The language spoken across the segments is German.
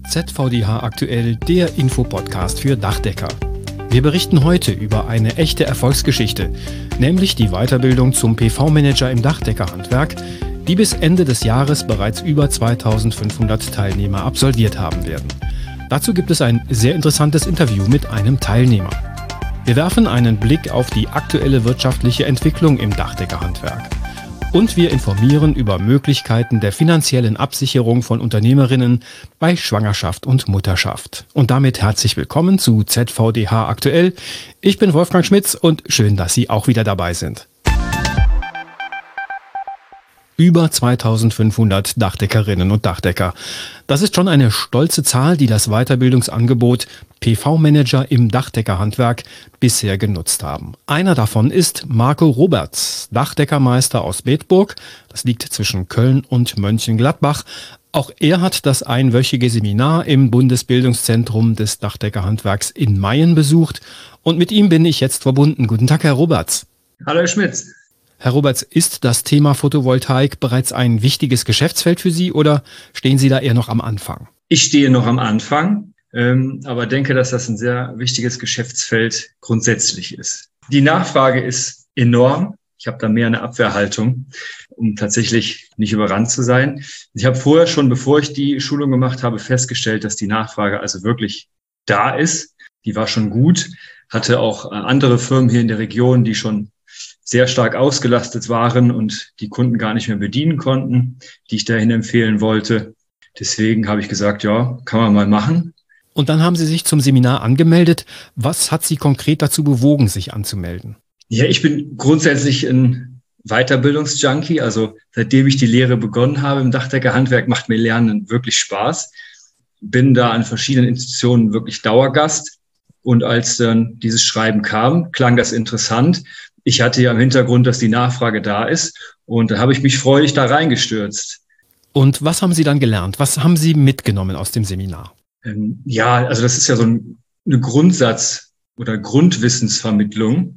ZVDH aktuell, der Infopodcast für Dachdecker. Wir berichten heute über eine echte Erfolgsgeschichte, nämlich die Weiterbildung zum PV-Manager im Dachdeckerhandwerk, die bis Ende des Jahres bereits über 2500 Teilnehmer absolviert haben werden. Dazu gibt es ein sehr interessantes Interview mit einem Teilnehmer. Wir werfen einen Blick auf die aktuelle wirtschaftliche Entwicklung im Dachdeckerhandwerk. Und wir informieren über Möglichkeiten der finanziellen Absicherung von Unternehmerinnen bei Schwangerschaft und Mutterschaft. Und damit herzlich willkommen zu ZVDH aktuell. Ich bin Wolfgang Schmitz und schön, dass Sie auch wieder dabei sind. Über 2500 Dachdeckerinnen und Dachdecker. Das ist schon eine stolze Zahl, die das Weiterbildungsangebot PV-Manager im Dachdeckerhandwerk bisher genutzt haben. Einer davon ist Marco Roberts, Dachdeckermeister aus Bedburg. Das liegt zwischen Köln und Mönchengladbach. Auch er hat das einwöchige Seminar im Bundesbildungszentrum des Dachdeckerhandwerks in Mayen besucht. Und mit ihm bin ich jetzt verbunden. Guten Tag, Herr Roberts. Hallo, Herr Schmitz. Herr Roberts, ist das Thema Photovoltaik bereits ein wichtiges Geschäftsfeld für Sie oder stehen Sie da eher noch am Anfang? Ich stehe noch am Anfang, aber denke, dass das ein sehr wichtiges Geschäftsfeld grundsätzlich ist. Die Nachfrage ist enorm. Ich habe da mehr eine Abwehrhaltung, um tatsächlich nicht überrannt zu sein. Ich habe vorher schon, bevor ich die Schulung gemacht habe, festgestellt, dass die Nachfrage also wirklich da ist. Die war schon gut. Hatte auch andere Firmen hier in der Region, die schon sehr stark ausgelastet waren und die Kunden gar nicht mehr bedienen konnten, die ich dahin empfehlen wollte. Deswegen habe ich gesagt, ja, kann man mal machen. Und dann haben Sie sich zum Seminar angemeldet. Was hat Sie konkret dazu bewogen, sich anzumelden? Ja, ich bin grundsätzlich ein Weiterbildungsjunkie. Also seitdem ich die Lehre begonnen habe im Dachdeckerhandwerk, macht mir Lernen wirklich Spaß. Bin da an verschiedenen Institutionen wirklich Dauergast. Und als dann dieses Schreiben kam, klang das interessant. Ich hatte ja im Hintergrund, dass die Nachfrage da ist und da habe ich mich freudig da reingestürzt. Und was haben Sie dann gelernt? Was haben Sie mitgenommen aus dem Seminar? Ja, also das ist ja so eine Grundsatz- oder Grundwissensvermittlung.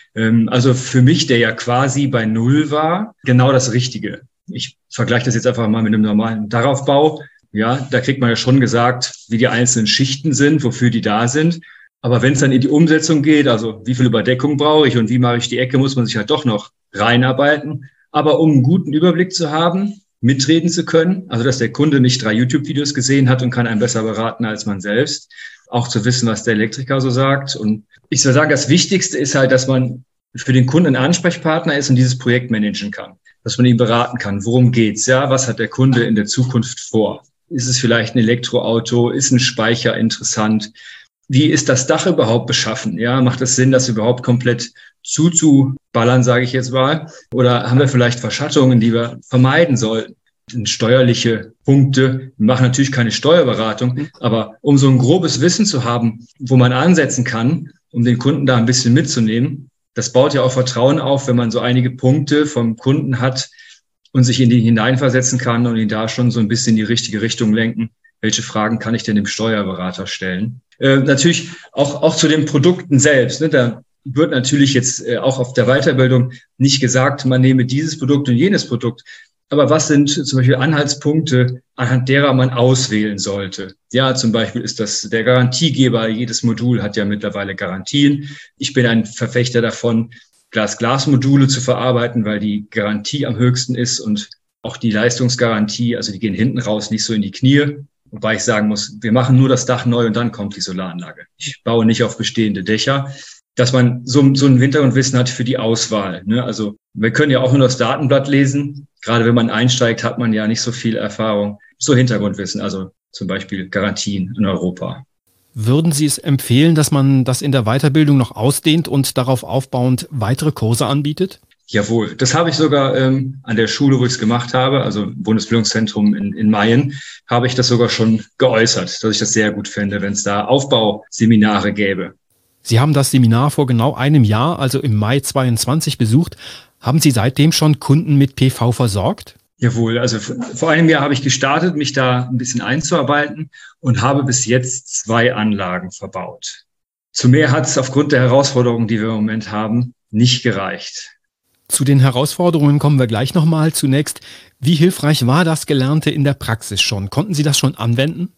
Also für mich, der ja quasi bei Null war, genau das Richtige. Ich vergleiche das jetzt einfach mal mit einem normalen Daraufbau. Ja, da kriegt man ja schon gesagt, wie die einzelnen Schichten sind, wofür die da sind. Aber wenn es dann in die Umsetzung geht, also wie viel Überdeckung brauche ich und wie mache ich die Ecke, muss man sich halt doch noch reinarbeiten. Aber um einen guten Überblick zu haben, mitreden zu können, also dass der Kunde nicht 3 YouTube-Videos gesehen hat und kann einen besser beraten als man selbst, auch zu wissen, was der Elektriker so sagt. Und ich soll sagen, das Wichtigste ist halt, dass man für den Kunden ein Ansprechpartner ist und dieses Projekt managen kann, dass man ihn beraten kann. Worum geht's? Ja, was hat der Kunde in der Zukunft vor? Ist es vielleicht ein Elektroauto? Ist ein Speicher interessant? Wie ist das Dach überhaupt beschaffen? Ja, macht es Sinn, das überhaupt komplett zuzuballern, sage ich jetzt mal? Oder haben wir vielleicht Verschattungen, die wir vermeiden sollten? Steuerliche Punkte. Wir machen natürlich keine Steuerberatung, aber um so ein grobes Wissen zu haben, wo man ansetzen kann, um den Kunden da ein bisschen mitzunehmen, das baut ja auch Vertrauen auf, wenn man so einige Punkte vom Kunden hat und sich in die hineinversetzen kann und ihn da schon so ein bisschen in die richtige Richtung lenken. Welche Fragen kann ich denn dem Steuerberater stellen? Natürlich auch zu den Produkten selbst. Ne? Da wird natürlich jetzt auch auf der Weiterbildung nicht gesagt, man nehme dieses Produkt und jenes Produkt. Aber was sind zum Beispiel Anhaltspunkte, anhand derer man auswählen sollte? Ja, zum Beispiel ist das der Garantiegeber. Jedes Modul hat ja mittlerweile Garantien. Ich bin ein Verfechter davon, Glas-Glas-Module zu verarbeiten, weil die Garantie am höchsten ist und auch die Leistungsgarantie, also die gehen hinten raus, nicht so in die Knie. Wobei ich sagen muss, wir machen nur das Dach neu und dann kommt die Solaranlage. Ich baue nicht auf bestehende Dächer. Dass man so ein Hintergrundwissen hat für die Auswahl. Ne? Also wir können ja auch nur das Datenblatt lesen. Gerade wenn man einsteigt, hat man ja nicht so viel Erfahrung. So Hintergrundwissen, also zum Beispiel Garantien in Europa. Würden Sie es empfehlen, dass man das in der Weiterbildung noch ausdehnt und darauf aufbauend weitere Kurse anbietet? Jawohl, das habe ich sogar an der Schule, wo ich es gemacht habe, also Bundesbildungszentrum in Mayen, habe ich das sogar schon geäußert, dass ich das sehr gut fände, wenn es da Aufbauseminare gäbe. Sie haben das Seminar vor genau einem Jahr, also im Mai 2022, besucht. Haben Sie seitdem schon Kunden mit PV versorgt? Jawohl, also vor einem Jahr habe ich gestartet, mich da ein bisschen einzuarbeiten und habe bis jetzt 2 Anlagen verbaut. Zu mehr hat es aufgrund der Herausforderungen, die wir im Moment haben, nicht gereicht. Zu den Herausforderungen kommen wir gleich nochmal. Zunächst, wie hilfreich war das Gelernte in der Praxis schon? Konnten Sie das schon anwenden?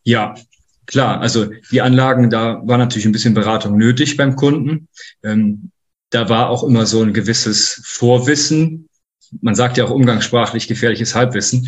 Ja, klar. Also die Anlagen, da war natürlich ein bisschen Beratung nötig beim Kunden. Da war auch immer so ein gewisses Vorwissen. Man sagt ja auch umgangssprachlich gefährliches Halbwissen.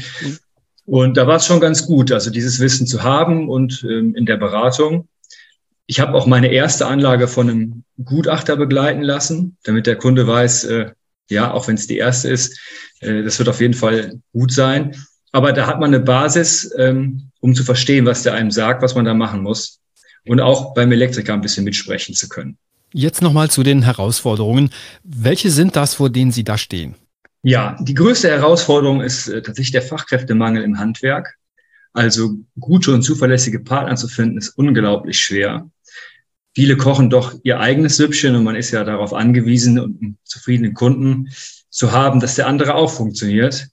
Und da war es schon ganz gut, also dieses Wissen zu haben und in der Beratung. Ich habe auch meine erste Anlage von einem Gutachter begleiten lassen, damit der Kunde weiß, ja, auch wenn es die erste ist, das wird auf jeden Fall gut sein. Aber da hat man eine Basis, um zu verstehen, was der einem sagt, was man da machen muss. Und auch beim Elektriker ein bisschen mitsprechen zu können. Jetzt nochmal zu den Herausforderungen. Welche sind das, vor denen Sie da stehen? Ja, die größte Herausforderung ist tatsächlich der Fachkräftemangel im Handwerk. Also gute und zuverlässige Partner zu finden, ist unglaublich schwer. Viele kochen doch ihr eigenes Süppchen und man ist ja darauf angewiesen, einen zufriedenen Kunden zu haben, dass der andere auch funktioniert.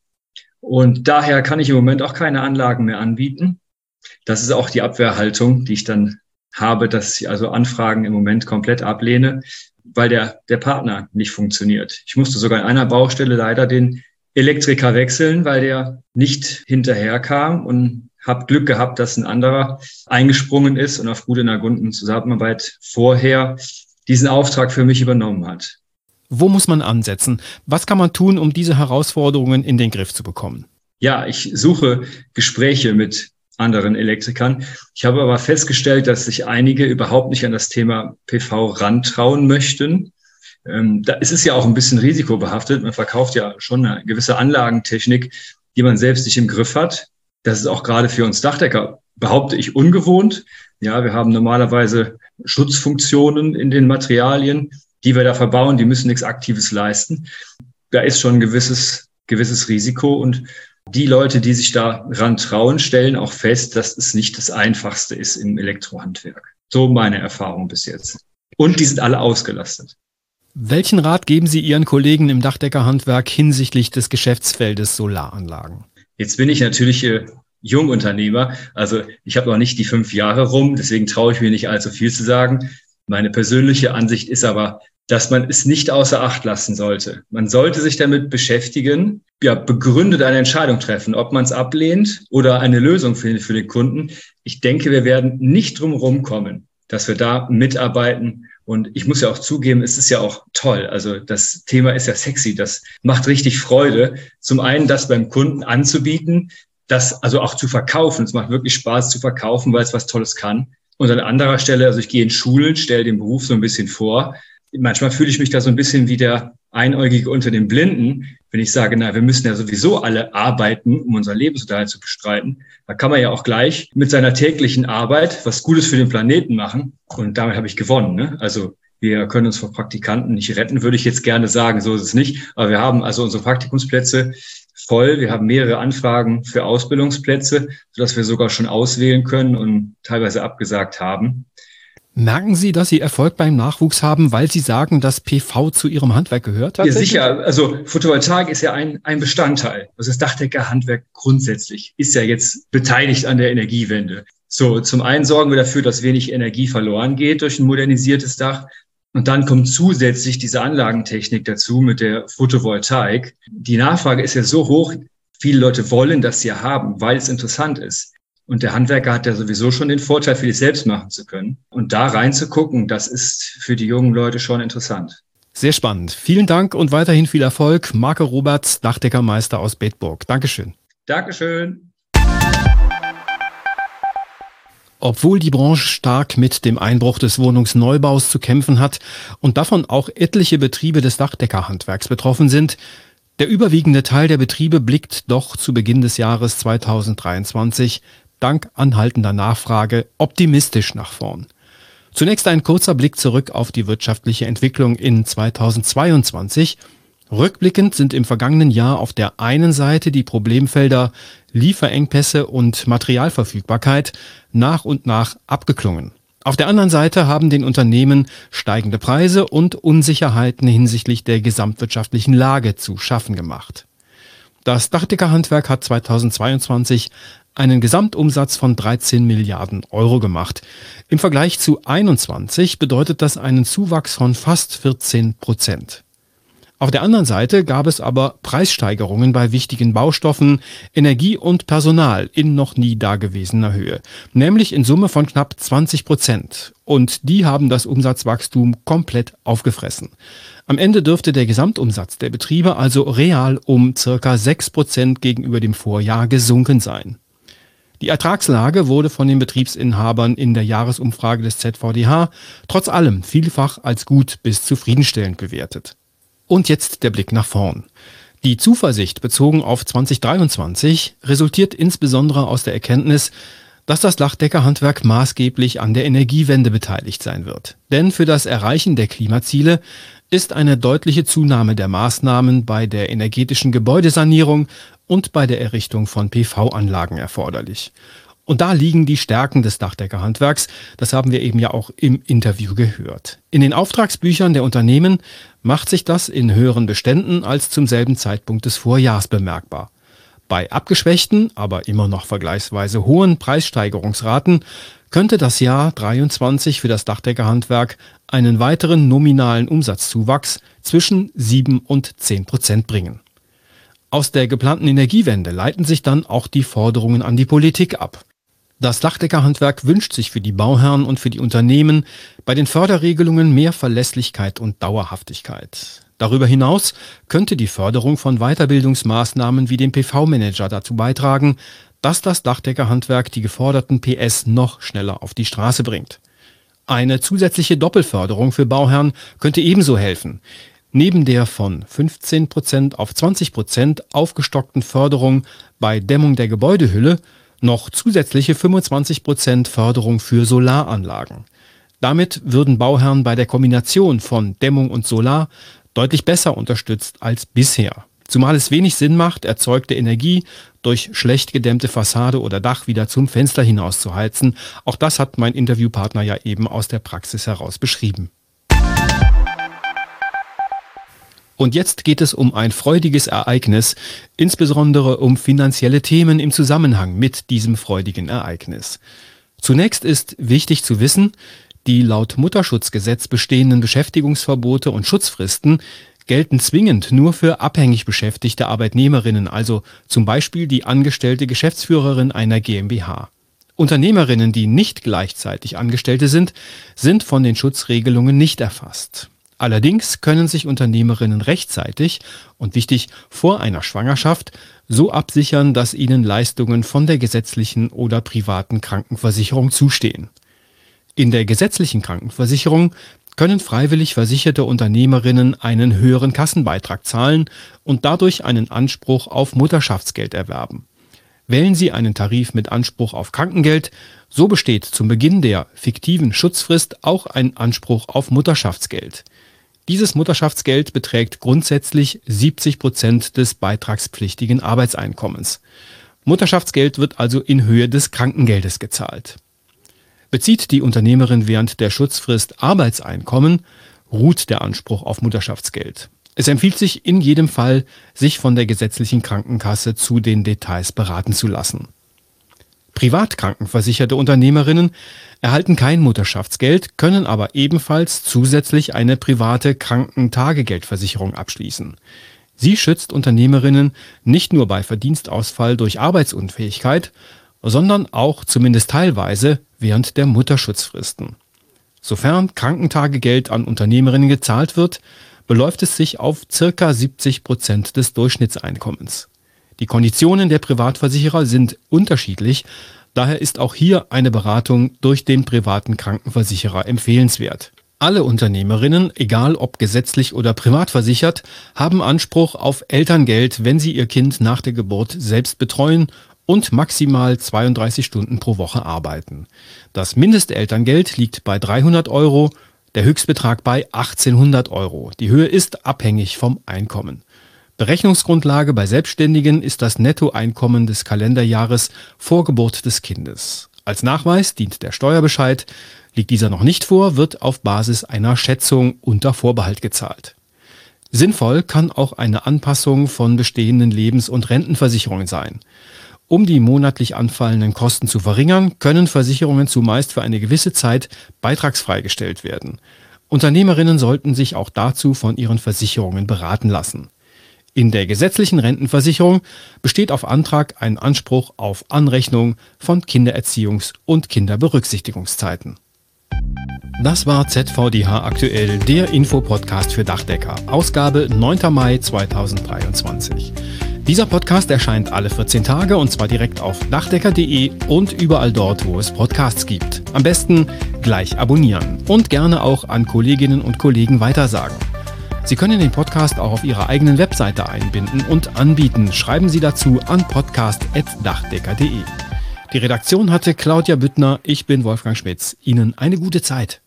Und daher kann ich im Moment auch keine Anlagen mehr anbieten. Das ist auch die Abwehrhaltung, die ich dann habe, dass ich also Anfragen im Moment komplett ablehne, weil der Partner nicht funktioniert. Ich musste sogar in einer Baustelle leider den Elektriker wechseln, weil der nicht hinterherkam und habe Glück gehabt, dass ein anderer eingesprungen ist und aufgrund einer guten Zusammenarbeit vorher diesen Auftrag für mich übernommen hat. Wo muss man ansetzen? Was kann man tun, um diese Herausforderungen in den Griff zu bekommen? Ja, ich suche Gespräche mit anderen Elektrikern. Ich habe aber festgestellt, dass sich einige überhaupt nicht an das Thema PV rantrauen möchten. Da ist es ja auch ein bisschen risikobehaftet. Man verkauft ja schon eine gewisse Anlagentechnik, die man selbst nicht im Griff hat. Das ist auch gerade für uns Dachdecker, behaupte ich, ungewohnt. Ja, wir haben normalerweise Schutzfunktionen in den Materialien, die wir da verbauen. Die müssen nichts Aktives leisten. Da ist schon ein gewisses Risiko. Und die Leute, die sich daran trauen, stellen auch fest, dass es nicht das Einfachste ist im Elektrohandwerk. So meine Erfahrung bis jetzt. Und die sind alle ausgelastet. Welchen Rat geben Sie Ihren Kollegen im Dachdeckerhandwerk hinsichtlich des Geschäftsfeldes Solaranlagen? Jetzt bin ich natürlich Jungunternehmer, also ich habe noch nicht die 5 Jahre rum, deswegen traue ich mir nicht allzu viel zu sagen. Meine persönliche Ansicht ist aber, dass man es nicht außer Acht lassen sollte. Man sollte sich damit beschäftigen, ja, begründet eine Entscheidung treffen, ob man es ablehnt oder eine Lösung findet für den Kunden. Ich denke, wir werden nicht drum rumkommen, dass wir da mitarbeiten. Und ich muss ja auch zugeben, es ist ja auch toll. Also das Thema ist ja sexy. Das macht richtig Freude. Zum einen, das beim Kunden anzubieten, das also auch zu verkaufen. Es macht wirklich Spaß zu verkaufen, weil es was Tolles kann. Und an anderer Stelle, also ich gehe in Schulen, stelle den Beruf so ein bisschen vor. Manchmal fühle ich mich da so ein bisschen wie der Einäugige unter den Blinden, wenn ich sage, na, wir müssen ja sowieso alle arbeiten, um unseren Lebensunterhalt zu bestreiten. Da kann man ja auch gleich mit seiner täglichen Arbeit was Gutes für den Planeten machen. Und damit habe ich gewonnen, ne? Also wir können uns vor Praktikanten nicht retten, würde ich jetzt gerne sagen. So ist es nicht. Aber wir haben also unsere Praktikumsplätze voll. Wir haben mehrere Anfragen für Ausbildungsplätze, sodass wir sogar schon auswählen können und teilweise abgesagt haben. Merken Sie, dass Sie Erfolg beim Nachwuchs haben, weil Sie sagen, dass PV zu Ihrem Handwerk gehört? Ja, sicher. Also Photovoltaik ist ja ein Bestandteil. Also das Dachdeckerhandwerk grundsätzlich ist ja jetzt beteiligt an der Energiewende. So, zum einen sorgen wir dafür, dass wenig Energie verloren geht durch ein modernisiertes Dach. Und dann kommt zusätzlich diese Anlagentechnik dazu mit der Photovoltaik. Die Nachfrage ist ja so hoch, viele Leute wollen das ja haben, weil es interessant ist. Und der Handwerker hat ja sowieso schon den Vorteil, für sich selbst machen zu können. Und da reinzugucken, das ist für die jungen Leute schon interessant. Sehr spannend. Vielen Dank und weiterhin viel Erfolg. Marco Roberts, Dachdeckermeister aus Bedburg. Dankeschön. Dankeschön. Obwohl die Branche stark mit dem Einbruch des Wohnungsneubaus zu kämpfen hat und davon auch etliche Betriebe des Dachdeckerhandwerks betroffen sind, der überwiegende Teil der Betriebe blickt doch zu Beginn des Jahres 2023 dank anhaltender Nachfrage optimistisch nach vorn. Zunächst ein kurzer Blick zurück auf die wirtschaftliche Entwicklung in 2022. Rückblickend sind im vergangenen Jahr auf der einen Seite die Problemfelder Lieferengpässe und Materialverfügbarkeit nach und nach abgeklungen. Auf der anderen Seite haben den Unternehmen steigende Preise und Unsicherheiten hinsichtlich der gesamtwirtschaftlichen Lage zu schaffen gemacht. Das Dachdeckerhandwerk hat 2022 einen Gesamtumsatz von 13 Milliarden Euro gemacht. Im Vergleich zu 2021 bedeutet das einen Zuwachs von fast 14%. Auf der anderen Seite gab es aber Preissteigerungen bei wichtigen Baustoffen, Energie und Personal in noch nie dagewesener Höhe, nämlich in Summe von knapp 20%. Und die haben das Umsatzwachstum komplett aufgefressen. Am Ende dürfte der Gesamtumsatz der Betriebe also real um ca. 6% gegenüber dem Vorjahr gesunken sein. Die Ertragslage wurde von den Betriebsinhabern in der Jahresumfrage des ZVDH trotz allem vielfach als gut bis zufriedenstellend bewertet. Und jetzt der Blick nach vorn. Die Zuversicht bezogen auf 2023 resultiert insbesondere aus der Erkenntnis, dass das Dachdeckerhandwerk maßgeblich an der Energiewende beteiligt sein wird. Denn für das Erreichen der Klimaziele ist eine deutliche Zunahme der Maßnahmen bei der energetischen Gebäudesanierung und bei der Errichtung von PV-Anlagen erforderlich. Und da liegen die Stärken des Dachdeckerhandwerks, das haben wir eben ja auch im Interview gehört. In den Auftragsbüchern der Unternehmen macht sich das in höheren Beständen als zum selben Zeitpunkt des Vorjahrs bemerkbar. Bei abgeschwächten, aber immer noch vergleichsweise hohen Preissteigerungsraten könnte das Jahr 23 für das Dachdeckerhandwerk einen weiteren nominalen Umsatzzuwachs zwischen 7 und 10% bringen. Aus der geplanten Energiewende leiten sich dann auch die Forderungen an die Politik ab. Das Dachdeckerhandwerk wünscht sich für die Bauherren und für die Unternehmen bei den Förderregelungen mehr Verlässlichkeit und Dauerhaftigkeit. Darüber hinaus könnte die Förderung von Weiterbildungsmaßnahmen wie dem PV-Manager dazu beitragen, dass das Dachdeckerhandwerk die geforderten PS noch schneller auf die Straße bringt. Eine zusätzliche Doppelförderung für Bauherren könnte ebenso helfen. Neben der von 15% auf 20% aufgestockten Förderung bei Dämmung der Gebäudehülle noch zusätzliche 25% Förderung für Solaranlagen. Damit würden Bauherren bei der Kombination von Dämmung und Solar deutlich besser unterstützt als bisher. Zumal es wenig Sinn macht, erzeugte Energie durch schlecht gedämmte Fassade oder Dach wieder zum Fenster hinaus zu heizen. Auch das hat mein Interviewpartner ja eben aus der Praxis heraus beschrieben. Und jetzt geht es um ein freudiges Ereignis, insbesondere um finanzielle Themen im Zusammenhang mit diesem freudigen Ereignis. Zunächst ist wichtig zu wissen, die laut Mutterschutzgesetz bestehenden Beschäftigungsverbote und Schutzfristen gelten zwingend nur für abhängig beschäftigte Arbeitnehmerinnen, also zum Beispiel die angestellte Geschäftsführerin einer GmbH. Unternehmerinnen, die nicht gleichzeitig Angestellte sind, sind von den Schutzregelungen nicht erfasst. Allerdings können sich Unternehmerinnen rechtzeitig und wichtig vor einer Schwangerschaft so absichern, dass ihnen Leistungen von der gesetzlichen oder privaten Krankenversicherung zustehen. In der gesetzlichen Krankenversicherung können freiwillig versicherte Unternehmerinnen einen höheren Kassenbeitrag zahlen und dadurch einen Anspruch auf Mutterschaftsgeld erwerben. Wählen Sie einen Tarif mit Anspruch auf Krankengeld, so besteht zum Beginn der fiktiven Schutzfrist auch ein Anspruch auf Mutterschaftsgeld. Dieses Mutterschaftsgeld beträgt grundsätzlich 70% des beitragspflichtigen Arbeitseinkommens. Mutterschaftsgeld wird also in Höhe des Krankengeldes gezahlt. Bezieht die Unternehmerin während der Schutzfrist Arbeitseinkommen, ruht der Anspruch auf Mutterschaftsgeld. Es empfiehlt sich in jedem Fall, sich von der gesetzlichen Krankenkasse zu den Details beraten zu lassen. Privat krankenversicherte Unternehmerinnen erhalten kein Mutterschaftsgeld, können aber ebenfalls zusätzlich eine private Krankentagegeldversicherung abschließen. Sie schützt Unternehmerinnen nicht nur bei Verdienstausfall durch Arbeitsunfähigkeit, sondern auch zumindest teilweise während der Mutterschutzfristen. Sofern Krankentagegeld an Unternehmerinnen gezahlt wird, beläuft es sich auf ca. 70% des Durchschnittseinkommens. Die Konditionen der Privatversicherer sind unterschiedlich, daher ist auch hier eine Beratung durch den privaten Krankenversicherer empfehlenswert. Alle Unternehmerinnen, egal ob gesetzlich oder privat versichert, haben Anspruch auf Elterngeld, wenn sie ihr Kind nach der Geburt selbst betreuen und maximal 32 Stunden pro Woche arbeiten. Das Mindestelterngeld liegt bei 300 €, der Höchstbetrag bei 1800 €. Die Höhe ist abhängig vom Einkommen. Berechnungsgrundlage bei Selbstständigen ist das Nettoeinkommen des Kalenderjahres vor Geburt des Kindes. Als Nachweis dient der Steuerbescheid. Liegt dieser noch nicht vor, wird auf Basis einer Schätzung unter Vorbehalt gezahlt. Sinnvoll kann auch eine Anpassung von bestehenden Lebens- und Rentenversicherungen sein. Um die monatlich anfallenden Kosten zu verringern, können Versicherungen zumeist für eine gewisse Zeit beitragsfrei gestellt werden. Unternehmerinnen sollten sich auch dazu von ihren Versicherungen beraten lassen. In der gesetzlichen Rentenversicherung besteht auf Antrag ein Anspruch auf Anrechnung von Kindererziehungs- und Kinderberücksichtigungszeiten. Das war ZVDH aktuell, der Infopodcast für Dachdecker, Ausgabe 9. Mai 2023. Dieser Podcast erscheint alle 14 Tage und zwar direkt auf dachdecker.de und überall dort, wo es Podcasts gibt. Am besten gleich abonnieren und gerne auch an Kolleginnen und Kollegen weitersagen. Sie können den Podcast auch auf Ihrer eigenen Webseite einbinden und anbieten. Schreiben Sie dazu an podcast@dachdecker.de. Die Redaktion hatte Claudia Büttner, ich bin Wolfgang Schmitz. Ihnen eine gute Zeit.